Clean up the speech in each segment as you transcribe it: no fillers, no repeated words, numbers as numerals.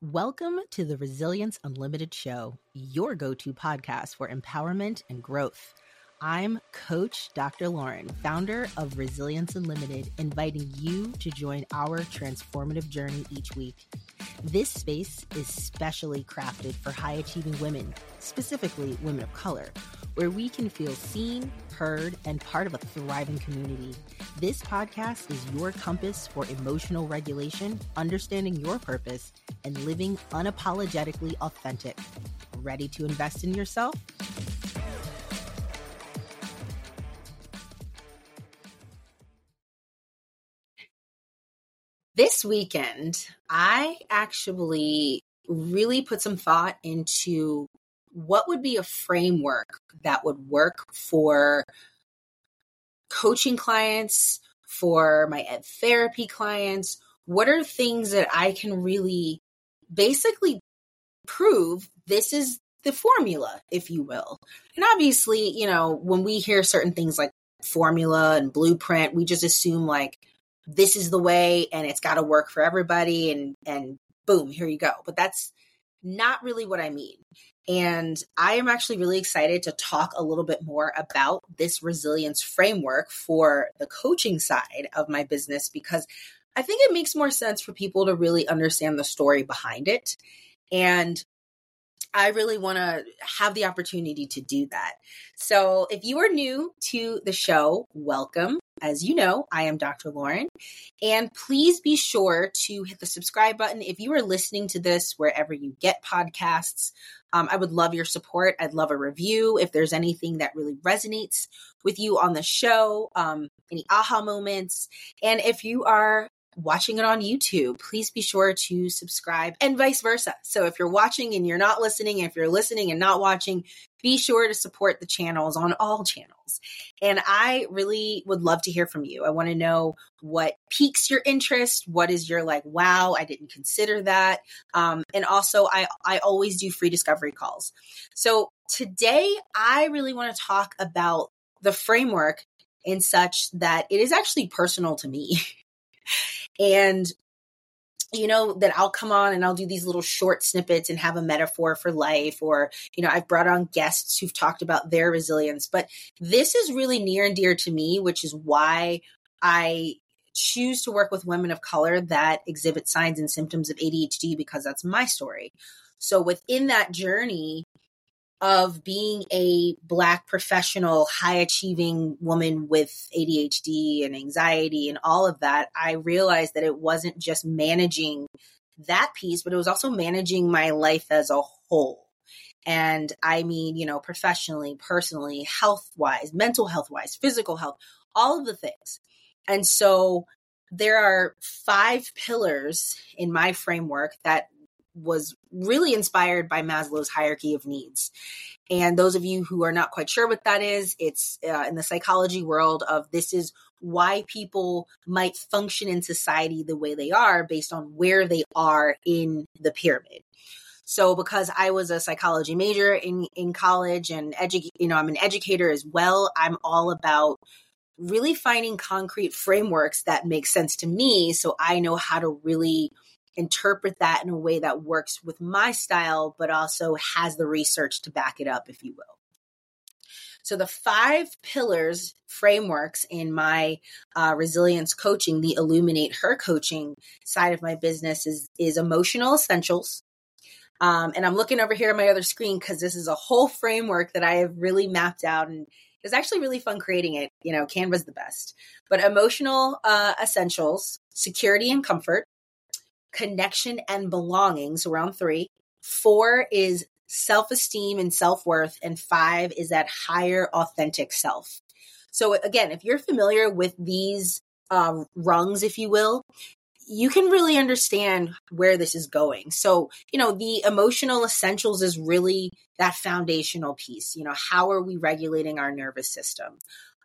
Welcome to the Resilience Unlimited Show, your go-to podcast for empowerment and growth. I'm Coach Dr. Lauren, founder of Resilience Unlimited, inviting you to join our transformative journey each week. This space is specially crafted for high-achieving women, specifically women of color, where we can feel seen, heard, and part of a thriving community. This podcast is your compass for emotional regulation, understanding your purpose, and living unapologetically authentic. Ready to invest in yourself? This weekend, I actually really put some thought into what would be a framework that would work for coaching clients, for my ed therapy clients. What are things that I can really basically prove this is the formula, if you will? And obviously, when we hear certain things like formula and blueprint, we just assume like this is the way and it's got to work for everybody and boom, here you go. But that's not really what I mean. And I am actually really excited to talk a little bit more about this resilience framework for the coaching side of my business, because I think it makes more sense for people to really understand the story behind it. And I really want to have the opportunity to do that. So if you are new to the show, welcome. As you know, I am Dr. Lauren, and please be sure to hit the subscribe button. If you are listening to this wherever you get podcasts, I would love your support. I'd love a review. If there's anything that really resonates with you on the show, any aha moments. And if you are watching it on YouTube, please be sure to subscribe and vice versa. So if you're watching and you're not listening, if you're listening and not watching, be sure to support the channels on all channels. And I really would love to hear from you. I want to know what piques your interest. What is your wow, I didn't consider that. And also I always do free discovery calls. So today I really want to talk about the framework in such that it is actually personal to me. And that I'll come on and I'll do these little short snippets and have a metaphor for life, or, I've brought on guests who've talked about their resilience, but this is really near and dear to me, which is why I choose to work with women of color that exhibit signs and symptoms of ADHD, because that's my story. So within that journey of being a Black professional, high-achieving woman with ADHD and anxiety and all of that, I realized that it wasn't just managing that piece, but it was also managing my life as a whole. And I mean, professionally, personally, health-wise, mental health-wise, physical health, all of the things. And so there are 5 pillars in my framework that was really inspired by Maslow's hierarchy of needs. And those of you who are not quite sure what that is, it's in the psychology world of this is why people might function in society the way they are based on where they are in the pyramid. So because I was a psychology major in college and I'm an educator as well, I'm all about really finding concrete frameworks that make sense to me, so I know how to really interpret that in a way that works with my style, but also has the research to back it up, if you will. So the 5 pillars frameworks in my resilience coaching, the Illuminate Her coaching side of my business is emotional essentials. And I'm looking over here at my other screen because this is a whole framework that I have really mapped out, and it was actually really fun creating it. Canva's the best. But emotional essentials, security and comfort, connection and belonging, so around 3. 4 is self-esteem and self-worth, and 5 is that higher authentic self. So again, if you're familiar with these rungs, if you will, you can really understand where this is going. So, the emotional essentials is really that foundational piece. How are we regulating our nervous system?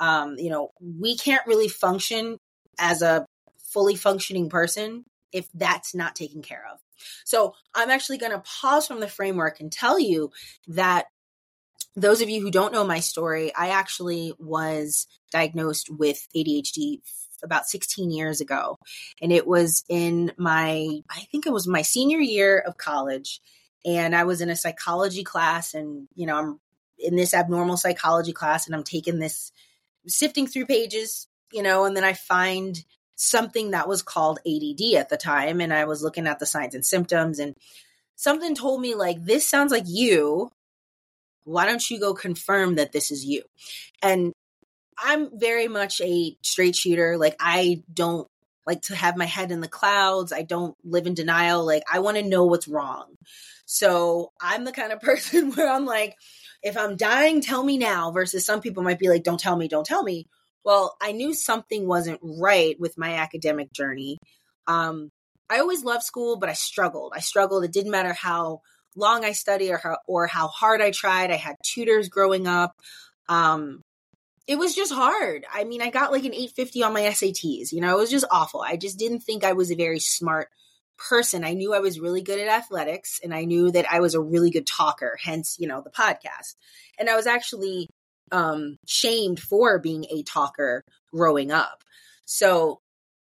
We can't really function as a fully functioning person if that's not taken care of. So I'm actually going to pause from the framework and tell you that those of you who don't know my story, I actually was diagnosed with ADHD about 16 years ago. And it was in I think it was my senior year of college. And I was in a psychology class, and, I'm in this abnormal psychology class, and I'm taking this, sifting through pages, and then I find something that was called ADD at the time. And I was looking at the signs and symptoms, and something told me, like, this sounds like you. Why don't you go confirm that this is you? And I'm very much a straight shooter. Like, I don't like to have my head in the clouds. I don't live in denial. Like, I want to know what's wrong. So I'm the kind of person where I'm like, if I'm dying, tell me now, versus some people might be like, don't tell me, don't tell me. Well, I knew something wasn't right with my academic journey. I always loved school, but I struggled. It didn't matter how long I studied or how hard I tried. I had tutors growing up. It was just hard. I mean, I got like an 850 on my SATs. It was just awful. I just didn't think I was a very smart person. I knew I was really good at athletics, and I knew that I was a really good talker, hence, the podcast. And I was actually shamed for being a talker growing up. So,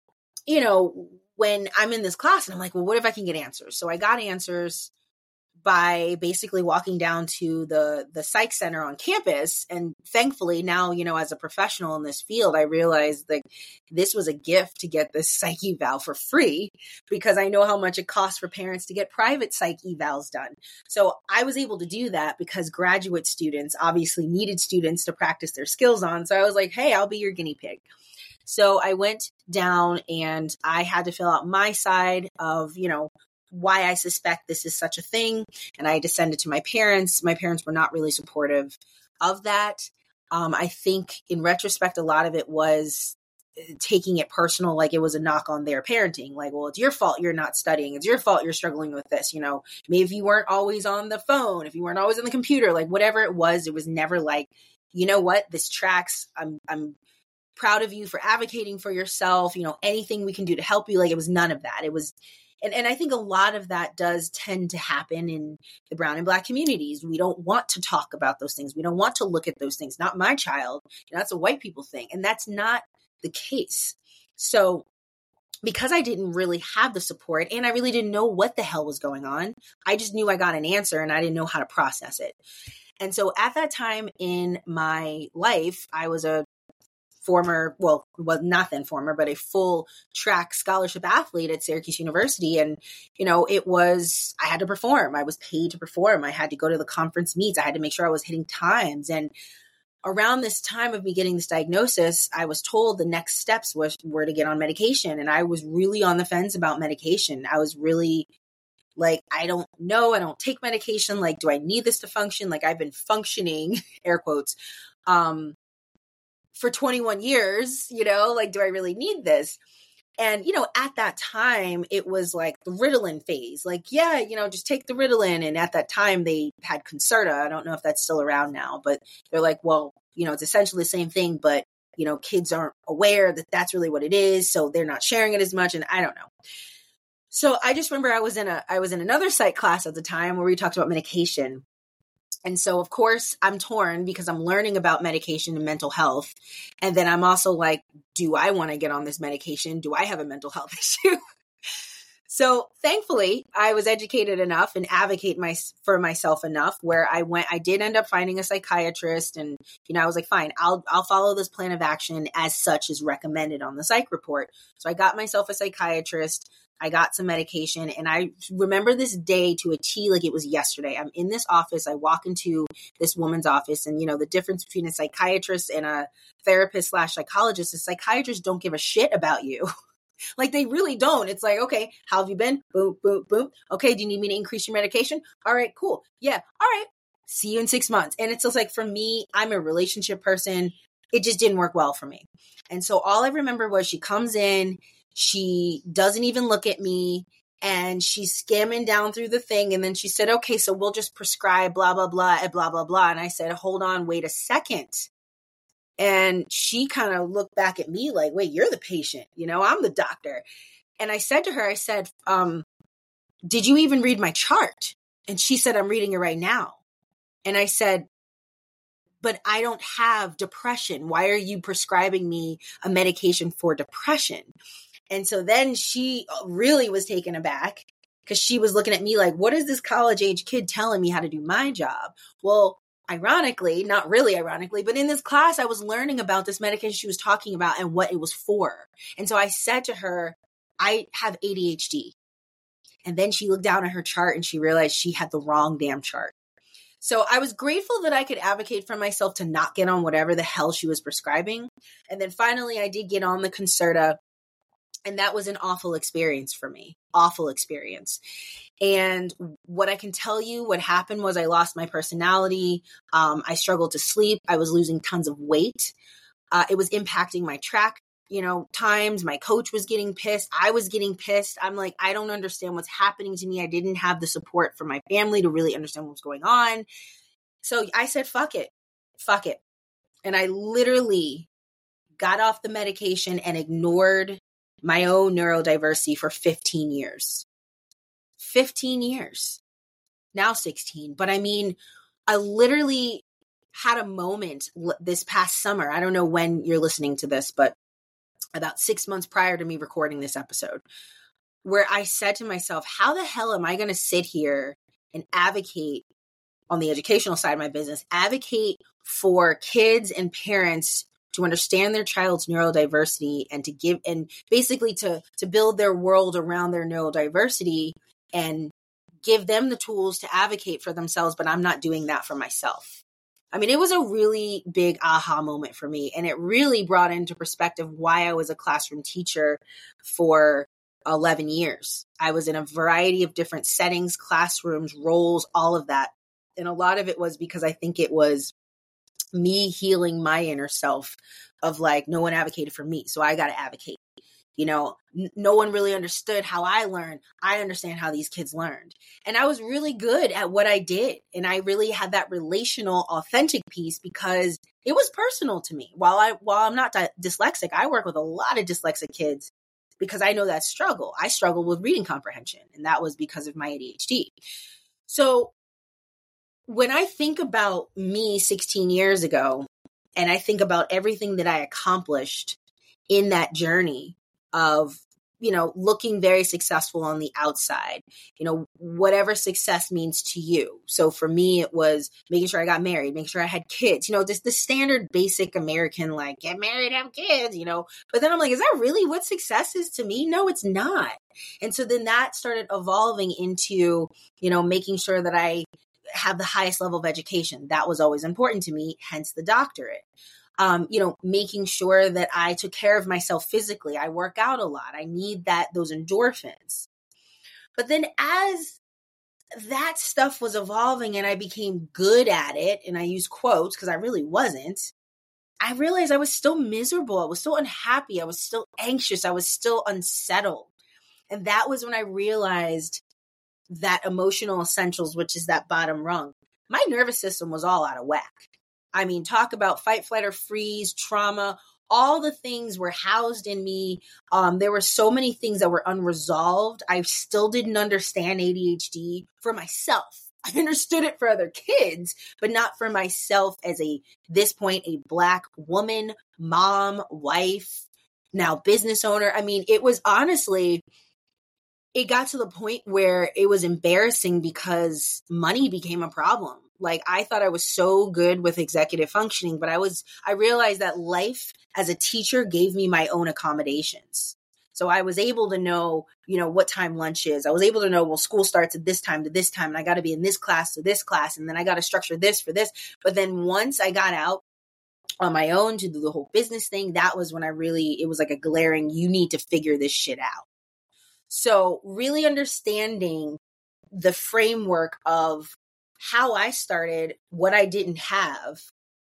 when I'm in this class and I'm like, well, what if I can get answers? So I got answers by basically walking down to the psych center on campus. And thankfully now, as a professional in this field, I realized that this was a gift to get this psych eval for free, because I know how much it costs for parents to get private psych evals done. So I was able to do that because graduate students obviously needed students to practice their skills on. So I was like, hey, I'll be your guinea pig. So I went down and I had to fill out my side of, why I suspect this is such a thing. And I descended to my parents. My parents were not really supportive of that. I think in retrospect, a lot of it was taking it personal, like it was a knock on their parenting. Like, well, it's your fault you're not studying. It's your fault you're struggling with this. Maybe if you weren't always on the phone, if you weren't always on the computer, like whatever it was never like, you know what, this tracks. I'm proud of you for advocating for yourself. Anything we can do to help you. Like, it was none of that. It was. And I think a lot of that does tend to happen in the brown and Black communities. We don't want to talk about those things. We don't want to look at those things. Not my child. That's a white people thing. And that's not the case. So because I didn't really have the support and I really didn't know what the hell was going on, I just knew I got an answer and I didn't know how to process it. And so at that time in my life, I was a but a full track scholarship athlete at Syracuse University. And, I had to perform. I was paid to perform. I had to go to the conference meets. I had to make sure I was hitting times. And around this time of me getting this diagnosis, I was told the next steps were to get on medication. And I was really on the fence about medication. I was really like, I don't know. I don't take medication. Like, do I need this to function? Like, I've been functioning, air quotes, for 21 years, like, do I really need this? And, at that time, it was like the Ritalin phase. Like, yeah, just take the Ritalin. And at that time, they had Concerta. I don't know if that's still around now, but they're like, well, it's essentially the same thing, but, kids aren't aware that that's really what it is. So they're not sharing it as much. And I don't know. So I just remember I was in another psych class at the time where we talked about medication. And so, of course, I'm torn because I'm learning about medication and mental health. And then I'm also like, do I want to get on this medication? Do I have a mental health issue? So thankfully, I was educated enough and advocate for myself enough where I did end up finding a psychiatrist. And, I was like, fine, I'll follow this plan of action as such as recommended on the psych report. So I got myself a psychiatrist. I got some medication, and I remember this day to a T like it was yesterday. I'm in this office. I walk into this woman's office, and the difference between a psychiatrist and a therapist / psychologist is psychiatrists don't give a shit about you. Like, they really don't. It's like, okay, how have you been? Boom, boom, boom. Okay, do you need me to increase your medication? All right, cool. Yeah, all right. See you in 6 months. And it's just like, for me, I'm a relationship person. It just didn't work well for me. And so all I remember was she comes in, she doesn't even look at me, and she's scamming down through the thing. And then she said, okay, so we'll just prescribe blah, blah, blah, and blah, blah, blah. And I said, hold on, wait a second. And she kind of looked back at me like, wait, you're the patient, I'm the doctor. And I said to her, did you even read my chart? And she said, I'm reading it right now. And I said, but I don't have depression. Why are you prescribing me a medication for depression? And so then she really was taken aback because she was looking at me like, what is this college age kid telling me how to do my job? Well, ironically, not really ironically, but in this class, I was learning about this medication she was talking about and what it was for. And so I said to her, I have ADHD. And then she looked down at her chart and she realized she had the wrong damn chart. So I was grateful that I could advocate for myself to not get on whatever the hell she was prescribing. And then finally, I did get on the Concerta. And that was an awful experience for me. Awful experience. And what I can tell you, what happened was I lost my personality. I struggled to sleep. I was losing tons of weight. It was impacting my track, times. My coach was getting pissed. I was getting pissed. I'm like, I don't understand what's happening to me. I didn't have the support from my family to really understand what was going on. So I said, fuck it. Fuck it. And I literally got off the medication and ignored my own neurodiversity for 15 years. 15 years. Now 16. But I mean, I literally had a moment this past summer. I don't know when you're listening to this, but about 6 months prior to me recording this episode, where I said to myself, how the hell am I going to sit here and advocate on the educational side of my business, advocate for kids and parents to understand their child's neurodiversity and to give, and basically to build their world around their neurodiversity and give them the tools to advocate for themselves, but I'm not doing that for myself. I mean, it was a really big aha moment for me. And it really brought into perspective why I was a classroom teacher for 11 years. I was in a variety of different settings, classrooms, roles, all of that. And a lot of it was because I think it was me healing my inner self of like, no one advocated for me, so I got to advocate. No one really understood how I learned. I understand how these kids learned. And I was really good at what I did. And I really had that relational, authentic piece because it was personal to me. While I'm not dyslexic, I work with a lot of dyslexic kids because I know that struggle. I struggled with reading comprehension, and that was because of my ADHD. So when I think about me 16 years ago, and I think about everything that I accomplished in that journey of, looking very successful on the outside, whatever success means to you. So for me, it was making sure I got married, making sure I had kids, just the standard basic American, like get married, have kids, but then I'm like, is that really what success is to me? No, it's not. And so then that started evolving into, making sure that I have the highest level of education. That was always important to me, hence the doctorate. Making sure that I took care of myself physically. I work out a lot. I need those endorphins. But then as that stuff was evolving and I became good at it, and I use quotes because I really wasn't, I realized I was still miserable. I was still unhappy. I was still anxious. I was still unsettled. And that was when I realized that emotional essentials, which is that bottom rung, my nervous system was all out of whack. I mean, talk about fight, flight, or freeze, trauma, all the things were housed in me. There were so many things that were unresolved. I still didn't understand ADHD for myself. I understood it for other kids, but not for myself as this point, a Black woman, mom, wife, now business owner. I mean, it was honestly, it got to the point where it was embarrassing because money became a problem. Like I thought I was so good with executive functioning, but I realized that life as a teacher gave me my own accommodations. So I was able to know, what time lunch is. I was able to know, well, school starts at this time to this time, and I got to be in this class to this class, and then I got to structure this for this. But then once I got out on my own to do the whole business thing, that was when it was like a glaring, you need to figure this shit out. So really understanding the framework of how I started, what I didn't have,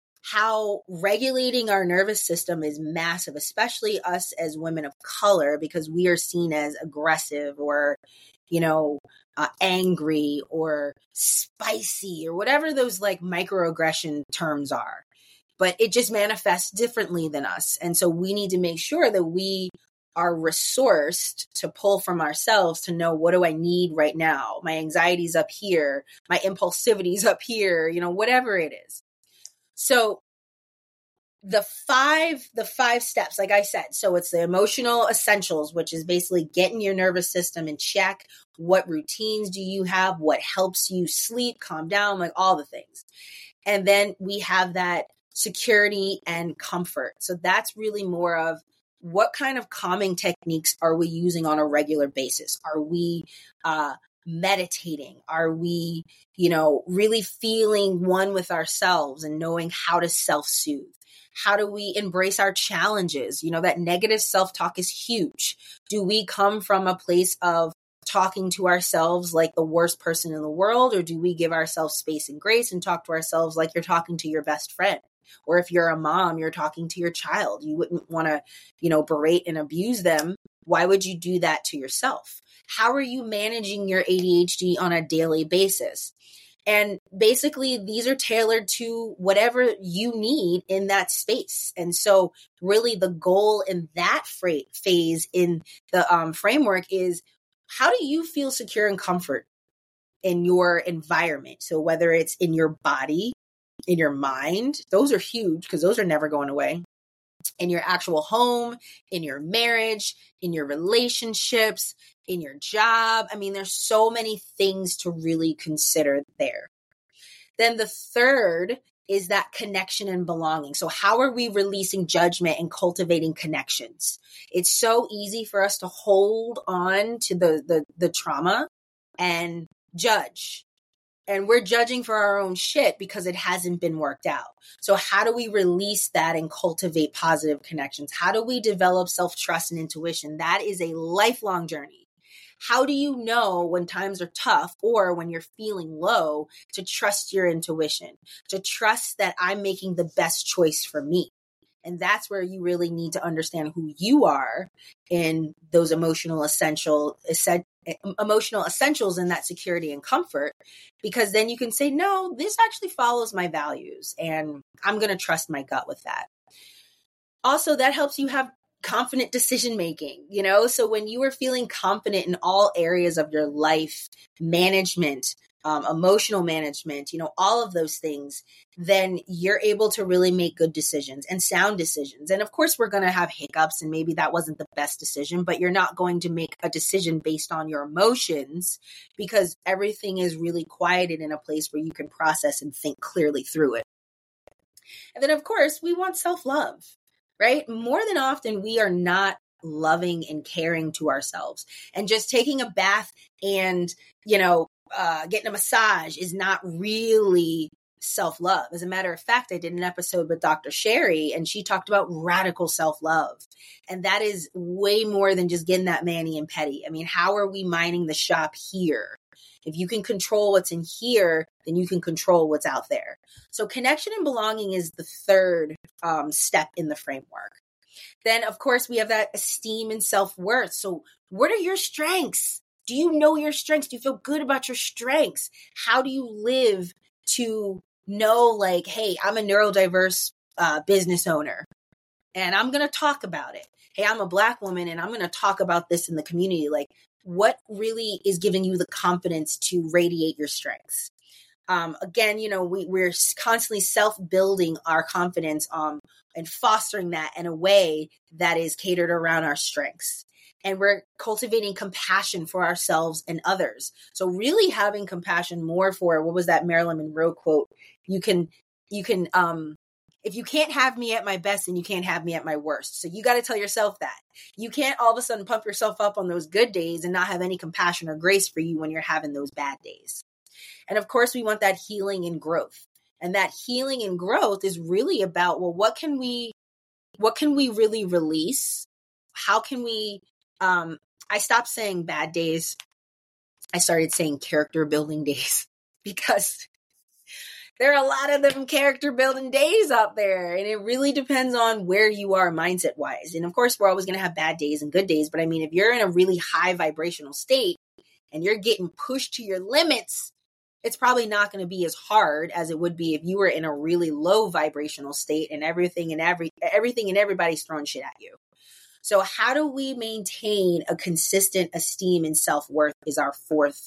how regulating our nervous system is massive, especially us as women of color, because we are seen as aggressive or, angry or spicy or whatever those like microaggression terms are. But it just manifests differently than us. And so we need to make sure that we are resourced to pull from ourselves to know, what do I need right now? My anxiety's up here. My impulsivity's up here, whatever it is. So the five steps, like I said, so it's the emotional essentials, which is basically getting your nervous system in check. What routines do you have? What helps you sleep, calm down, like all the things. And then we have that security and comfort. So that's really more of what kind of calming techniques are we using on a regular basis? Are we meditating? Are we, really feeling one with ourselves and knowing how to self-soothe? How do we embrace our challenges? That negative self-talk is huge. Do we come from a place of talking to ourselves like the worst person in the world, or do we give ourselves space and grace and talk to ourselves like you're talking to your best friend? Or if you're a mom, you're talking to your child. You wouldn't want to, berate and abuse them. Why would you do that to yourself? How are you managing your ADHD on a daily basis? And basically, these are tailored to whatever you need in that space. And so really the goal in that phase in the framework is, how do you feel secure and comfort in your environment? So whether it's in your body, in your mind, those are huge because those are never going away. In your actual home, in your marriage, in your relationships, in your job. I mean, there's so many things to really consider there. Then the third is that connection and belonging. So how are we releasing judgment and cultivating connections? It's so easy for us to hold on to the trauma and judge. And we're judging for our own shit because it hasn't been worked out. So how do we release that and cultivate positive connections? How do we develop self-trust and intuition? That is a lifelong journey. How do you know when times are tough or when you're feeling low to trust your intuition, to trust that I'm making the best choice for me? And that's where you really need to understand who you are in those emotional essentials and that security and comfort, because then you can say, no, this actually follows my values and I'm going to trust my gut with that. Also, that helps you have confident decision making, so when you are feeling confident in all areas of your life, management, emotional management, all of those things, then you're able to really make good decisions and sound decisions. And of course, we're going to have hiccups and maybe that wasn't the best decision, but you're not going to make a decision based on your emotions because everything is really quieted in a place where you can process and think clearly through it. And then, of course, we want self-love, right? More than often, we are not loving and caring to ourselves. And just taking a bath and, getting a massage is not really self-love. As a matter of fact, I did an episode with Dr. Sherry and she talked about radical self-love. And that is way more than just getting that mani and pedi. I mean, how are we minding the shop here? If you can control what's in here, then you can control what's out there. So connection and belonging is the third step in the framework. Then, of course, we have that esteem and self-worth. So what are your strengths? Do you know your strengths? Do you feel good about your strengths? How do you live to know, like, hey, I'm a neurodiverse business owner and I'm going to talk about it. Hey, I'm a Black woman and I'm going to talk about this in the community. Like, what really is giving you the confidence to radiate your strengths? Again, we're constantly self-building our confidence and fostering that in a way that is catered around our strengths. And we're cultivating compassion for ourselves and others. So really having compassion more for, what was that Marilyn Monroe quote? You can, if you can't have me at my best, then you can't have me at my worst. So you got to tell yourself that. You can't all of a sudden pump yourself up on those good days and not have any compassion or grace for you when you're having those bad days. And of course, we want that healing and growth. And that healing and growth is really about, well, what can we really release? How can we, I stopped saying bad days. I started saying character building days because there are a lot of them character building days out there. And it really depends on where you are mindset wise. And of course, we're always going to have bad days and good days. But I mean, if you're in a really high vibrational state and you're getting pushed to your limits, it's probably not going to be as hard as it would be if you were in a really low vibrational state and everything and everybody's throwing shit at you. So how do we maintain a consistent esteem and self-worth is our fourth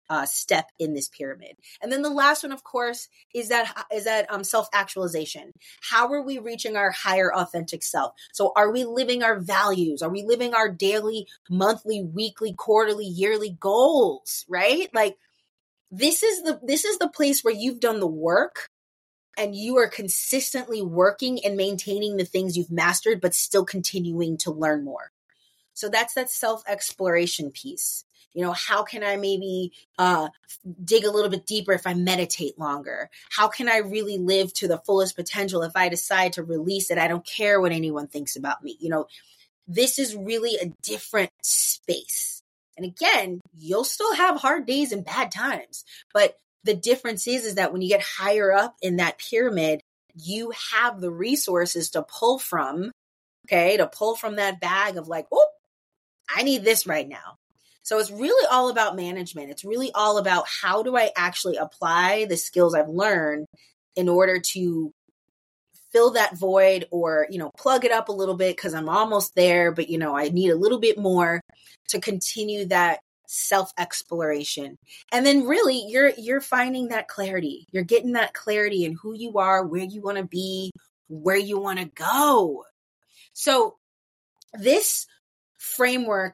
step in this pyramid. And then the last one, of course, is that self-actualization. How are we reaching our higher authentic self? So are we living our values? Are we living our daily, monthly, weekly, quarterly, yearly goals, right? Like this is the place where you've done the work and you are consistently working and maintaining the things you've mastered, but still continuing to learn more. So that's that self-exploration piece. You know, how can I maybe dig a little bit deeper if I meditate longer? How can I really live to the fullest potential if I decide to release it? I don't care what anyone thinks about me. You know, this is really a different space. And again, you'll still have hard days and bad times. But the difference is that when you get higher up in that pyramid, you have the resources to pull from, to pull from that bag of like, oh, I need this right now. So it's really all about management. It's really all about how do I actually apply the skills I've learned in order to fill that void or, you know, plug it up a little bit because I'm almost there, but, you know, I need a little bit more to continue that self-exploration. And then really you're finding that clarity. You're getting that clarity in who you are, where you want to be, where you want to go. So this framework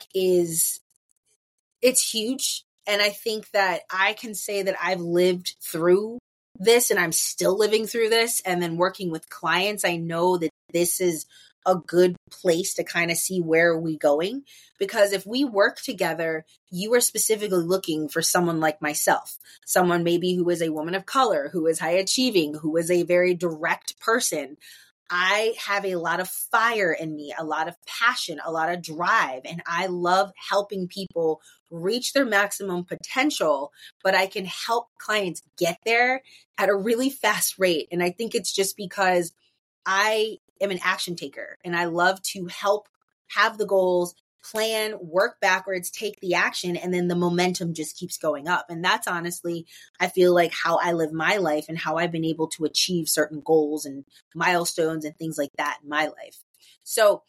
it's huge. And I think that I can say that I've lived through this and I'm still living through this. And then working with clients, I know that this is a good place to kind of see where are we going. Because if we work together, you are specifically looking for someone like myself, someone maybe who is a woman of color, who is high achieving, who is a very direct person. I have a lot of fire in me, a lot of passion, a lot of drive, and I love helping people reach their maximum potential, but I can help clients get there at a really fast rate. And I think it's just because I am an action taker and I love to help have the goals, plan, work backwards, take the action, and then the momentum just keeps going up. And that's honestly, I feel like how I live my life and how I've been able to achieve certain goals and milestones and things like that in my life. So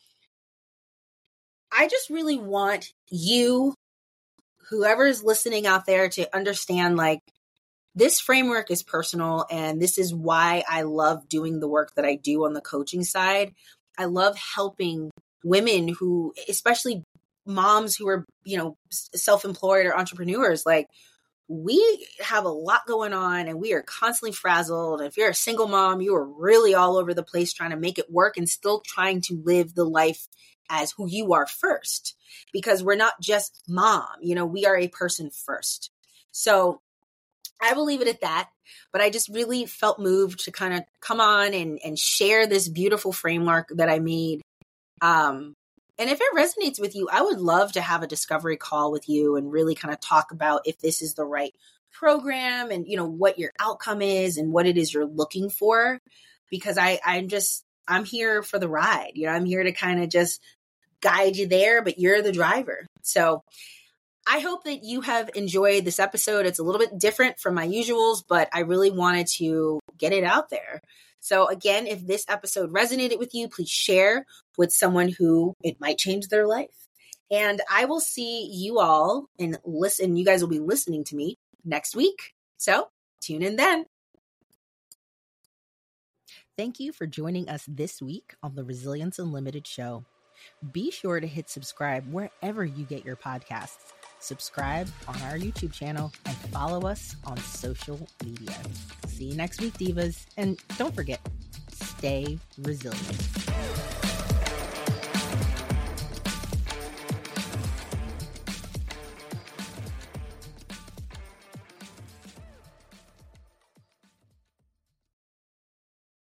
I just really want you, whoever is listening out there, to understand like this framework is personal. And this is why I love doing the work that I do on the coaching side. I love helping women who, especially moms who are, you know, self-employed or entrepreneurs, like we have a lot going on and we are constantly frazzled. If you're a single mom, you are really all over the place trying to make it work and still trying to live the life as who you are first, because we're not just mom, you know, we are a person first. So I will leave it at that, but I just really felt moved to kind of come on and share this beautiful framework that I made. And if it resonates with you, I would love to have a discovery call with you and really kind of talk about if this is the right program and, you know, what your outcome is and what it is you're looking for, because I'm here for the ride. You know, I'm here to kind of just guide you there, but you're the driver. So I hope that you have enjoyed this episode. It's a little bit different from my usuals, but I really wanted to get it out there. So again, if this episode resonated with you, please share with someone who it might change their life. And I will see you all and listen. You guys will be listening to me next week. So tune in then. Thank you for joining us this week on the Resilience Unlimited show. Be sure to hit subscribe wherever you get your podcasts. Subscribe on our YouTube channel and follow us on social media. See you next week, divas. And don't forget, stay resilient.